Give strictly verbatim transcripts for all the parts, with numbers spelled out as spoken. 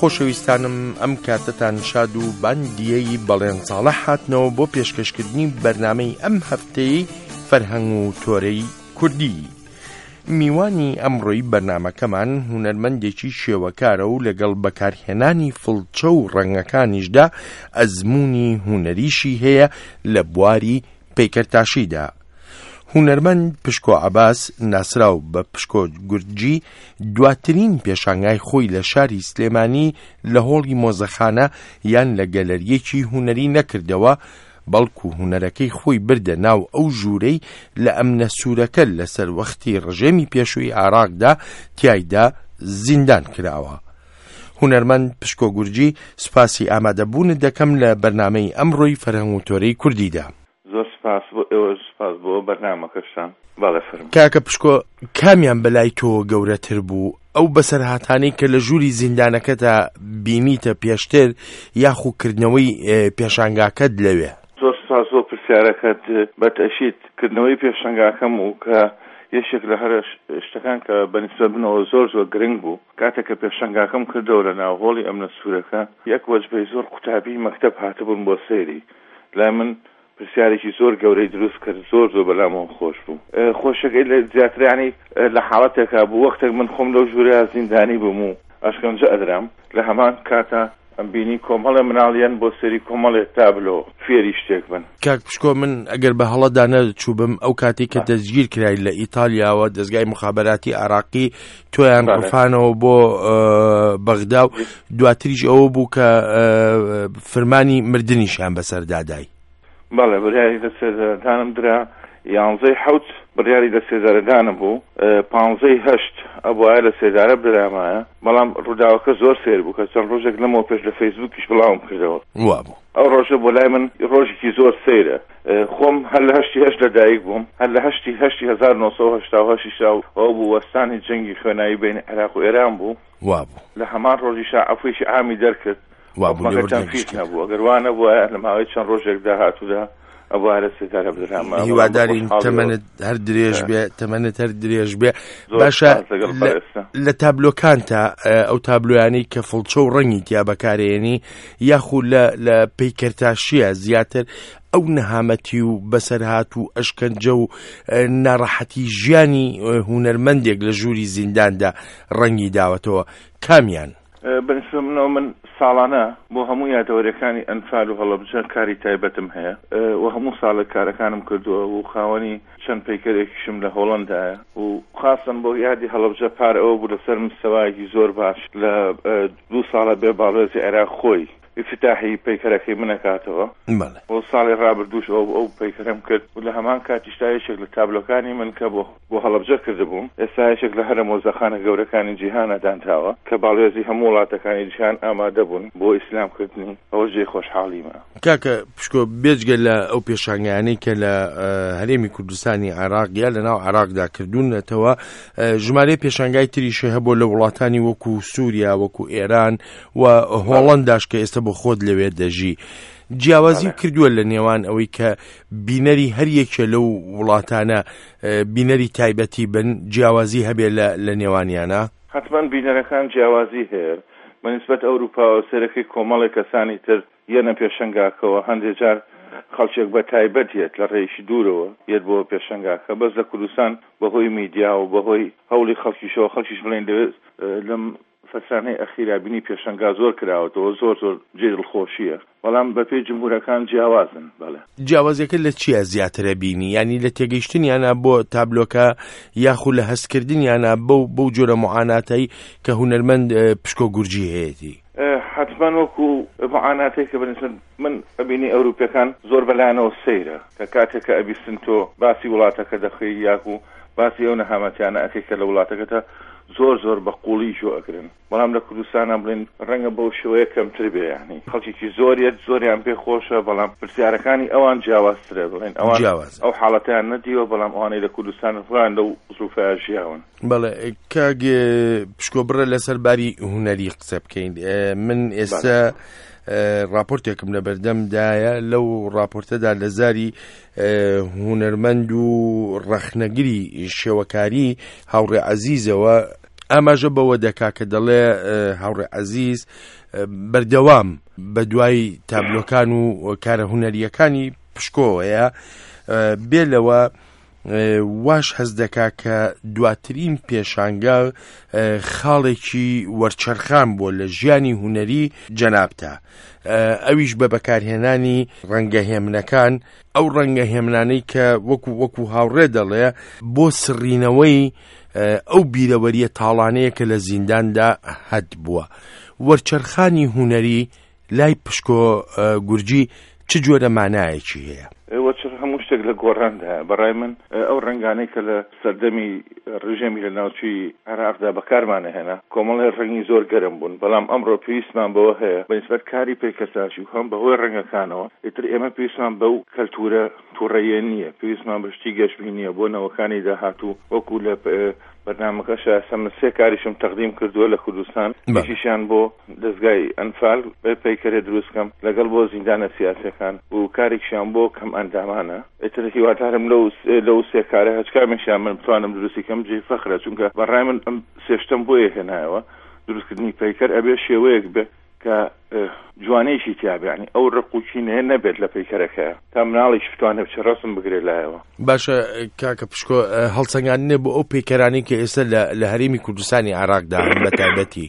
خۆشەویستانم ئەم کاتتان شاد و باندیەی بەڵێن ساڵح هاتنەوە بۆ پێشکەشکردنی بەرنامەی ئەم هەفتەی فەرهەنگ و تۆرەی کوردی. میوانی ئەمڕۆی بەرنامەکەمان هونەرمەندێکی شێوەکارە و لەگەڵ بەکارهێنانی فڵچە و ڕەنگەکانیشدا ئەزموونی هونەریشی هەیە لە بواری پەیکەرتاشیدا. هونەرمەند پشکۆ عەباس ناسراو بە پشکۆ گورجی دواترین پێشانگای خۆی لە شاری سلێمانی لە هۆڵی مۆزەخانە یان لە گەلەریەکی هونەری نەکردەوە، بەڵکو هونەرەکەی خۆی بردە ناو ئەو ژوورەی لە ئەمنە سوورەکە لەسەر وەختی ڕژێمی پێشووی عێراقدا تیایدا زیندان کراوە. هونەرمەند پشکۆ گورجی سوپاسی ئامادەبوونت دەکەم لە بەرنامەی ئەمڕۆی فەرهەنگ و تۆرەی کوردیدا. زۆر سپاس بۆ ئێوە، سپاس بۆ بەرنامەکەشتان. باڵێ فەرموو. کاکە پشکۆ، کامیان بەلای تۆ گەورەتر بوو؟ ئەو بەسەرهاتانەی کە لە ژووری زیندانەکەتە بینیتە پێشتر یاخوکردنەوەی پێشانگاکەت لەوێ؟ زۆر سپاس بۆ پرسیارەکەت. بەتەشید کردنەوەی پێشانگاکەم و کە یەکێک لە هەر شتەکان کە بەنسبەت بنەوە زۆر زۆر گرنگ بوو کاتێک کە پێشانگاکەم کردەوە لە ناو هۆڵی ئەمنە سوورەکە، یەک وەجبەی زۆر قوتابی مەکتەب هاتبوون بۆ سەیری. لای من پرسیارێکی زۆر گەورەی دروست کرد، زۆر زۆر بەلامەوە خۆش بوو. خۆشەکەی لە زیاترانی لە حاڵەتێکا بوو وەختێک من خۆم لەو ژوورەیە زیندانی بووم و ئەشکەنجە ئەدرام. لە هەمان کاتە ئەم بینی کۆمەڵە مناڵیان بۆ سەری کۆمەڵێ تابلۆ فێری شتێک بن. کاک پشکۆ، من ئەگەر بە هەڵەدا نەچووبم ئەو کاتێک کە دەستگیر کرای لە ئیتالیاوە دەستگای مخابەراتی عێراقی تۆیان ڕفانەوە بۆ بەغدا و دواتریش ئەوە بوو کە فرمانی مردنیشیان بەسەردادای. بەڵێ، بڕیاری لە سێزارەدانم درا، یانزەی حەوت بڕیاری لە سێزارەدانم بوو، پانزەی هەشت ئەبوایە لە سێزارە برامایە. بەڵام ڕووداوەکە زۆر سێر بوو کە چەند ڕۆژێک لەمەوە پێش لە فەیسبووکیش بڵاوم کردەوە. وا بوو ئەو ڕۆژە بۆ لای من ڕۆژێکی زۆر سەیرە. خۆم هەر لە هەشتی هەشت لەدایک بووم، هەر لە هەشتی هەشتی هەزار و نۆ سەد و هەشتا و هەشتیشا و ئەو بوو وەستانی جەنگی خوێنایی بین عێراق و ئێران بوو. وا بوو لە هەمان ڕۆژیشا عەفوێکی عامی دەرکرد. وا بوو لەوەردەفیش نەبوو. ئەگەر وانە بووە لە ماوەی چەند ڕۆژێکدا هاتوودا ئەوە لە سێزارە بدرامە. هیوادارین تەمەنت هەر درێژ بێ، تەمەنت هەر درێژ بێ. باشە، لە تابلۆکانتە ئەو تابلۆیانەی کە فڵچە و ڕەنگی تیا بەکارێنی یاخود لە پەیکەرتاشیە زیاتر ئەو نەهامەتی و بەسەرهات و ئەشکەنجە و ناڕەحەتی ژیانی هونەرمەندێک لە ژووری زینداندا ڕەنگی داوەتەوە، کامیان؟ بەنسبە منەوە من ساڵانە بۆ هەموو یادەوەریەکانی ئەنفال و هەڵەبجە کاری تایبەتم هەیە و هەموو ساڵێک کارەکانم کردووە و خاوەنی چەند پەیکەرێکیشم لە هۆڵەندایە و خاصن بۆ یادی هەڵەبجە پار ئەوە بوو لەسەر مستەوایەکی زۆر باش لە دوو ساڵە بێ باڵێزی عێراق خۆی افتتاحی پەیکەرەکەی منەکاتەوە. بۆ ساڵی ڕابردووش ئەو ئەو پەیکەرەم کرد و لە هەمان کاتیشتا یەکێک لە تابلۆکانی من کە بۆ هەڵەبجە کردبووم ئێستا یەکێک لە هەرە مۆزەخانە گەورەکانی جیهانە دانتاوە کە باڵێزی هەموو وڵاتەکانی جیهان ئامادە بوون بۆ ئیسلامکردنی. ئەوە جێی خۆشحاڵیمە. کاکە پشکۆ، بێجگە لە ئەو پێشانگایانەی کە لە هەرێمی کوردستانی عێراق یا لە ناو عێراقدا کردوونەتەوە، ژمارەی پێشانگای تریشی هەبوو لە وڵاتانی وەکو سووریا، وەکو ئێران و هۆڵەنداش کە ئێستا بۆ خۆت لەوێ دەژی. جیاوازی کردووە لە نێوان ئەوەی کە بینەری هەر یەکێ لەو وڵاتانە بینەری تایبەتی بن، جیاوازی هەبێ لە نێوانیانە؟ حتمما بینەرەکان جیاوازی هەیە بەنسبەت ئەوروپا و سەرەکی کۆمەڵی کەسانی تر یەنە پێشەنگاکەوە. هەندێک جار خەڵکێک بە تایبەت یەت لە ڕێیشی دوورەوە یەت بۆ پێشەنگاکە، بەس لە کوردستان بەهۆی میدیا و بەهۆی هەوڵی خەڵکیشەوە خەڵکیش بڵێن دەوێت لەم فەسانەی ئەخیرا بینی پێشەنگا زۆر کراوەتەوە، زۆر زۆر جێ دڵخۆشیە، بەڵام بەپێی جمهورەکان جیاوازن. بەڵێ، جیاوازیەکە لە چیە زیاترە بینی؟ ینی لە تێگەیشتنیانە بۆ تابلۆکە یاخود لە هەستکردنیانە بەو بەو جۆرە معاناتەی کە هونەرمەند پشکۆ گورجی هەیەی؟ حتمما وەکو معاناتێک کە بەنسبەت من ئەبینی ئەوروپیەکان زۆر بەلایەنەوە سەیرە کە کاتێک کە ئەبیستن تۆ باسی وڵاتەکە دەخەی یاخود باسی ئەو نەهامەتیانە ئەکەی کە لە وڵاتەکەتە زۆر زۆر بە قوڵی جۆ ئەگرن. بەڵام لە کوردستانە بڵێن ڕەنگە بەو شێوەیە کەمتر بێ، یعنی خەڵکێکی زۆریەت زۆریان پێ خۆشە، بەڵام پرسیارەکانی ئەوان جیاوازترە. بڵێن ئەوان ئەو حاڵەتیان نەدیوە، بەڵام ئەوانەی لە کوردستان فڵان لەو زوفەیە ژیاون. بەڵێ، کاگێ پشکۆ بڕە لەسەر باری هونەری قسە بکەین. من ئێستا راپۆرتێکم لە بەردەمدایە، لەو راپۆرتەدا لە زاری هونەرمەند و ڕەخنەگری شێوەکاری هاوڕێ عەزیزەوە ئاماژە بەوە دەکا کە دەڵێ هاوڕێ عەزیز بەردەوام بە دوای تابلۆکان و کارە هونەریەکانی پشکۆوەیە بێ لەوە واش هەز دەکا کە دواترین پێشانگە خاڵێکی وەرچەرخان بۆ لە ژیانی هونەری جەنابتە، ئەویش بە بەکارهێنانی ڕەنگە هێمنەکان، ئەو ڕەنگە هێمنانەی کە وەکو وەکو هاوڕێ دەڵێ بۆ سڕینەوەی ئەو بیرەوەریە تاڵانەیە کە لە زینداندا هەت بووە. وەرچەرخانی هونەری لای پشکۆ گورجی چ جۆرە مانایەکی هەیە؟ وەچر هەموو شتێک لە گۆڕاندا بەڕای من ئەو ڕنگانەی کە لە سەردەمی ڕژێمی لە ناوچوی عێراقدا بەکارمانە هێنا کۆمەڵی ڕەنگی زۆر گەرم بوون، بەڵام ئەمڕۆ پێویستمان بەوە هەیە بەنسبەت کاری پێکەساشی و هەم بەهۆی ڕەنگەکانەوە ئیتر ئێمە پێویستمان بەو کەلتورە تووڕەیە نییە، پێویستمان بەشتی گەشتبینیە بۆ نەوەکانی داهاتوو وەکو لە بەرنامەکەشە سەمە سێ کاریشم تەقدیم کردووە لە کوردستان، بەشیشیان بۆ دەستگای ئەنفال پەیکەرێ دروستکەم لەگەڵ بۆ زیندانە سیاسەکان و کارێکشیان بۆ کەم ئەندامانە. ئیتر هیوادارم لەو سێ کارە هەچ کامێکیان من بتوانم دروستی کەم جێ فەخرە، چونکە بەڕای من ئەم سێشتم بۆیە هێنایەوە دروستکردنی پەیکەر ئەبێ شێوەیەک بێ کە جوانەیەکی تیابیانی ئەو ڕقوچینەیە نەبێت لە پەیکەرەکە تا مناڵیش بتوانێت بچە ڕاستم بگرێت لایەوە. باشە کاکە پشکۆ هەڵسەنگاندنێ بۆ ئەو پێکەرانی کە ئێستا لە هەرێمی کوردستانی عێراقدا هەن بە تایبەتی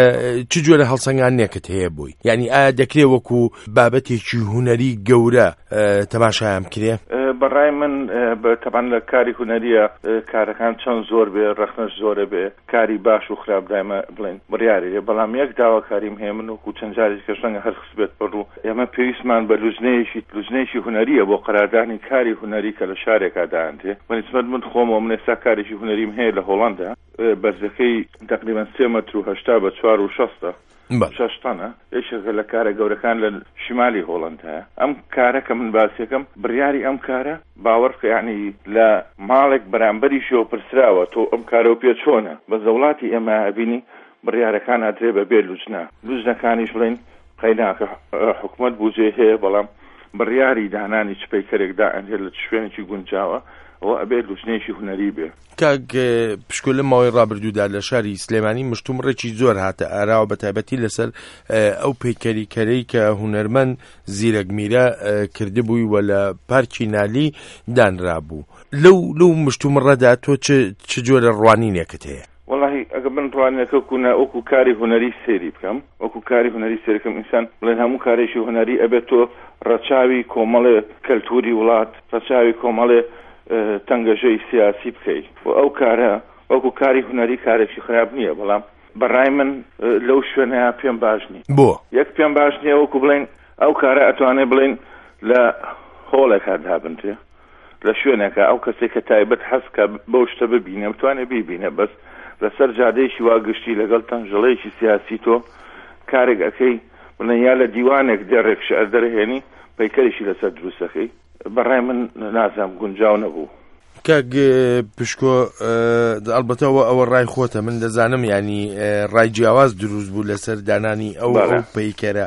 چ جۆرە هەڵسەنگاندنێکت هەیە بووی؟ یعنی ئایا دەکرێت وەکو بابەتێکی هونەری گەورە تەماشایان کرێ؟ بەڕای من تەبان لە کاری هونەریە کارەکان چەند زۆر بێ ڕەخنەش زۆرە بێ کاری باش و خراپ دایمە بڵێن بڕیارێ، بەڵام یەک داواکاریم هەیە من وەکو چەند جارێک کە ڕەنگە هەر خسبێت بڕوو ئێمە پێویستمان بە لوژنەیەکی لوژنەیەکی هونەریە بۆ قەراردانی کاری هونەری کە لە شارێکا داهاتێ. بەنسبەت من خۆمەوە من ئێستا کارێکی هونەریم هەیە لە هۆڵەندا، بەرزەکەی تقریبا سێ مەتر و هەشتا بە چوار و شەستە شەش تەنە، یەکێکە لە کارە گەورەکان لە شیمالی هۆڵەندایە. ئەم کارە کە من باسیەکەم بڕیاری ئەم کارە باوەڕ یعنی لە ماڵێک بەرامبەریشەوە پرسراوە تۆ ئەم کارەوە پێ چۆنە، بە زەوڵاتی ئێمە ئەبینی بڕیارەکان ئەدرێ بە بێ لوجنا لوجنەکانیش بڵێن قەیناکە حکومەت بوجێ هەیە، بەڵام بڕیاری دانانی چ پەیکەرێکدا ئەنهێت لە شوێنێکی گونجاوە ئەوە ئەبێت لوجنەیەکی هونەری بێ. کاک پشکۆ لە ماوەی ڕابردوودا لە شاری سلێمانی مشتومڕێکی زۆر هاتە ئاراوە بە تایبەتی لەسەر ئەو پەیکەریکەرەی کە هونەرمەند زیرەک میرە کردبووی و لە پارکی نالی دانرابوو. لەو لەو مشتومڕەدا تۆ چ جۆرە ڕوانینێکت هەیە؟ والله ئەگە من ڕوانینەکە کونا وەکو کاری هونەری سێری بکەم، وەکو کاری هونەری سێرەکەم ئینسان بڵێن هەموو کارێکی هونەری ئەبێت تۆ ڕەچاوی کۆمەڵێ کەلتوری وڵات، ڕەچاوی کۆمەڵێ تەنگەژەی سیاسی بکەیت و ئەو کارە وەکو کاری هونەری کارێکی خراپ نییە، بەڵام بەڕای من لەو شوێنەیە پێم باش نییە. بۆ یەک پێم باش نییە وەکو بڵێن ئەو کارە ئەتوانێ بڵێن لە هۆڵێکا دابنتێ لە شوێنێکە ئەو کەسێک کە تایبەت حەزکە بەو شتە ببینێ بتوانێ بیبینێ، بەس لەسەر جادەیەکی واگشتی لەگەڵ تەنژەڵەیەکی سیاسی تۆ کارێک ئەەکەی بڵێن یا لە دیوانێک دێڕێک شعر دەرهێنی پەیکەریشی لەسەر دروستەکەی، بەڕای من نازام گونجاو نەبوو. کاک پشکۆ ئەڵبەتەوە ئەوە ڕای خۆتە، من دەزانم ینی ڕای جیاواز دروست بوو لەسەر دانانی ئەو ئەو پەیکەرە.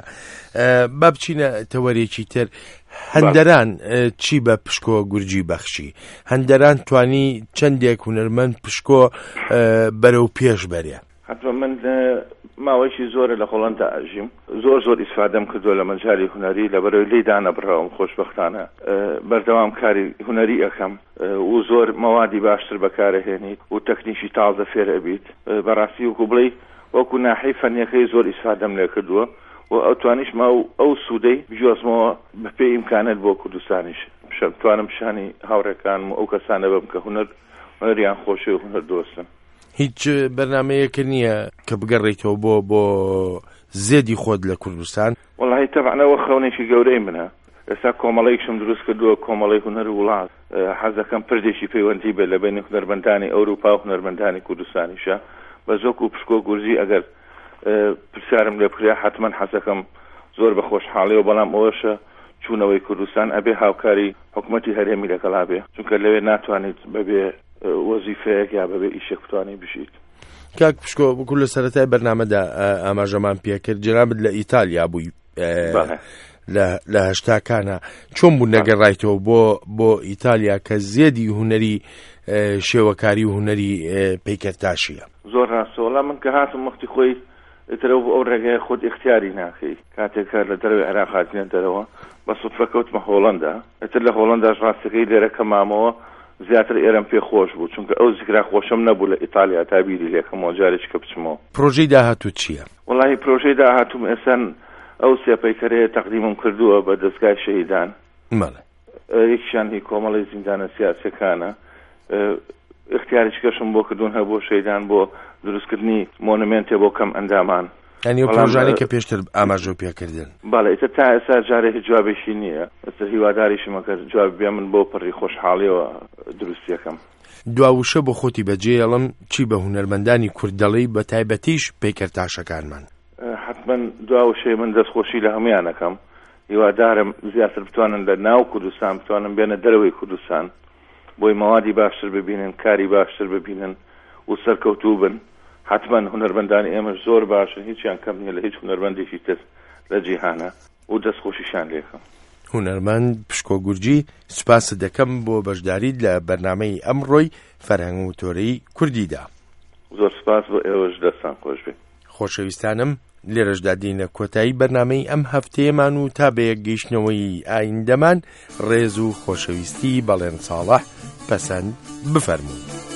با بچینە تەوەرێکی تر، هەندەران چی بە پشکۆ گورجی بەخشی؟ هەندەران توانی چەندێک هونەرمەند پشکۆ بەرەو پێش بەرێ؟ حتما من ماوەیەکی زۆرە لە هۆڵەندا ئاژیم، زۆر زۆر ئیسفادەم کردووە لە مەجای هونەری لەبەرەوەی لێی دانەبڕەوەم خۆشبەختانە بەردەوام کاری هونەری ئەەکەم و زۆر مەوادی باشتر بەکارەهێنیت و تەکنیکی تازە فێرە بیت. بەڕاستی وەکو بڵێ وەکو ناحەی فەنیەکەی زۆر ئیسفادەم لێ کردووە و ئەو توانیش ما ئەو سوودەی بجوازمەوە بەپێ ئیمکانەت بۆ کوردستانیش توانم شانی هاوڕێکان و ئەو کەسانە بم کە هونەر هونەریان خۆشی و هونەر دۆستن. هیچ بەرنامەیەکە نییە کە بگەڕێیتەوە بۆ بۆ زێدی خۆت لە کوردستان؟ وەڵاهی تەبعەوە خەونێکی گەورەی منە. ئێستا کۆمەڵەیەکشم دروست کردووە، کۆمەڵەی هونەر وڵات، حەزەکەم پردێکی پەیوەندی بێت لە بینی هونەرمەندانی ئەوروپا و هونەرمەندانی کوردستانیشە. بە زۆک و پشکۆ گورجی ئەگەر پرسیارم لێ بکرێ حتما حەزەکەم زۆر بە خۆشحاڵیەوە، بەڵام ئەوەشە چوونەوەی کوردستان ئەبێ هاوکاری حکومەتی هەرێمی لەگەڵا بێ، چونکە لەوێ ناتوانیت بەبێ وەزیفەیەک یا بەبێ ئیشێک بتوانێت بژیت. کاک پشکۆ بکو لە سەرەتای بەرنامەدا ئاماژەمان پێ کرد، جەنابەت لە ئیتالیا بووی، لە هەشتاکانە چۆن بوو نەگەڕایتەوە بۆ بۆ ئیتالیا کە زێدی هوەری شێوەکاری و هوەری پەیکەرتاشیە؟ زۆر ڕاستەوە من کە هاتم وەختی خۆی ئیترە بۆ ئەو ڕێگەیە خۆت اختیاری ناکەی کاتێکە لە دەروی عێراق هاتینە دەرەوە بە سوفرە کەوتمە هۆڵەندا ئیتر لە هۆڵەنداش ڕاستەکەی لێرە کە مامەوە زیاتر ئێرەم پێ خۆش بوو چونکە ئەو زیکرا خۆشم نەبوو لە ئیتالیا تابیری لێکەمەوە جارێک کە بچمەوە. پرۆژەی داهاتوو چییە؟ وەڵاهی پرۆژەی داهاتووم ئێستا ئەو سێ پەیکەرەیە تەقدیمم کردووە بە دەستگای شەهیدان. مەڵێ یەکیشیان هی کۆمەڵی زیندانە سیاسیەکانە اختیاریشکەشم بۆ کردوون هەبوو شەیدان بۆ دروستکردنی مۆنومنتێ بۆ کەم ئەندامان ئەنی پرۆژانی کە پێشتر ئاماژە پێکردن. بەڵێ ئیتر تا ئێستا جارێکی جوابێکی نییە ئێستا هیواداریشمە کە جواب بێ من بۆ پڕی خۆشحاڵیەوە دروستیەکەم. دواوشە بۆ خۆتی بەجێڵم چی بە هونەرمەندانی کورد دەڵێی بە تایبەتیش پەیکەرتاشەکانمان؟ حتمما دواوشەی من دەستخۆشی لە هەمویانەکەم هیوادارم زیاتر بتوانن لە ناو کوردستان بتوانن بێنە دەرەوەی کوردستان بۆی مەوادی باشتر ببینن کاری باشتر ببینن و سەرکەوتوو بن. حتمما هونەرمەندانی ئێمە زۆر باشن هیچیان کەم نیە لە هیچ هونەرمەندێکی تر لە جیهانە و دەستخۆشیشان لێکەم. هونەرمەند پشکۆ گورجی سوپاس دەکەم بۆ بەشداریت لە بەرنامەی ئەمڕۆی فەرهەنگ و تۆرەی کوردیدا. زۆر سوپاس بۆ ئێوەش دەستان خۆش بێ. خۆشەویستانم لێرەشدا دینە کۆتایی بەرنامەی ئەم هەفتەیەمان و تا بە یەکگەیشتنەوەی ئایندەمان ڕێز و خۆشەویستی بەڵێن ساڵح پەسەند بفەرموون.